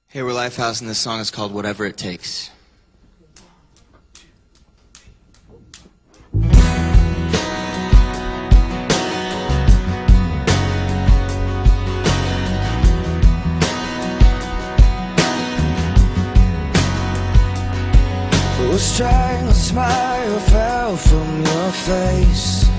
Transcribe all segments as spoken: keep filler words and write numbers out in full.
Hey, we're Lifehouse, and this song is called Whatever It Takes. A strangled smile fell from your face.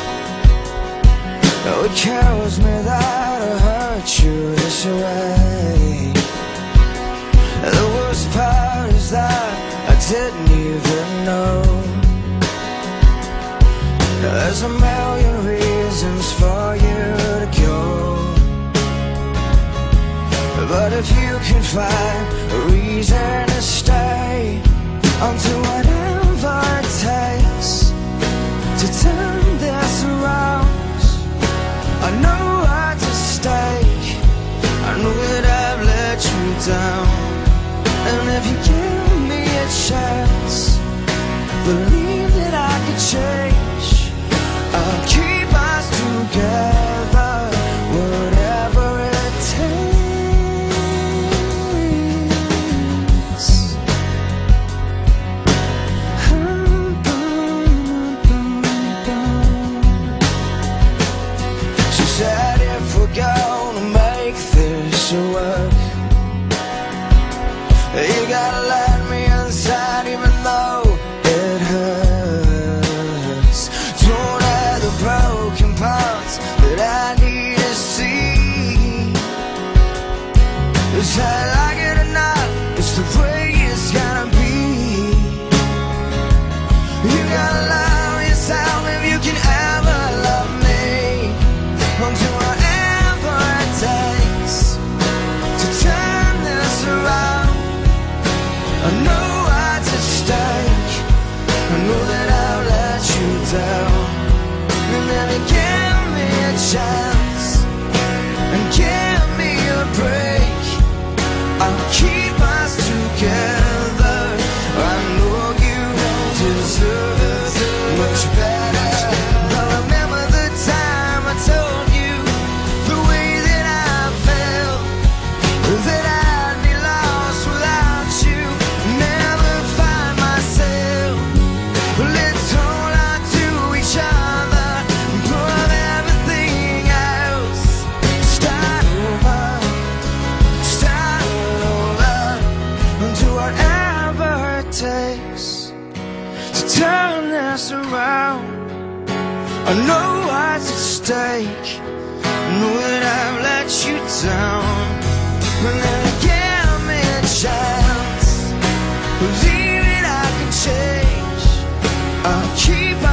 No, it kills me that I hurt you this way. The worst part is that I didn't even know. There's a million reasons for you to go, but if you can find a reason to stay, I'll do whatever it takes to turn this around. I know at the stake, I know that I've let you down. And if you give me a chance, believe that I can change. I'll keep us together, whatever it takes. She said if we're gonna make this work, you gotta let me inside even though it hurts. Don't let the broken parts that I need to see. Is I like it or not, it's the way it's gonna be. You gotta love yourself if you can ever love me. I'll do whatever it takes to turn this around. I know what's at stake, I know that I'll let you down. And then you give me a chance and give me a break, I'll keep us together. I know you deserve much better. I remember the time I told you the way that I felt, that I'd be lost without you, never find myself. Let's hold on to each other, put everything else. Start over, start over, and do whatever it takes to turn this around. I know what's at stake, I know that I've let you down. And then give me a chance, believe it, I can change. I'll keep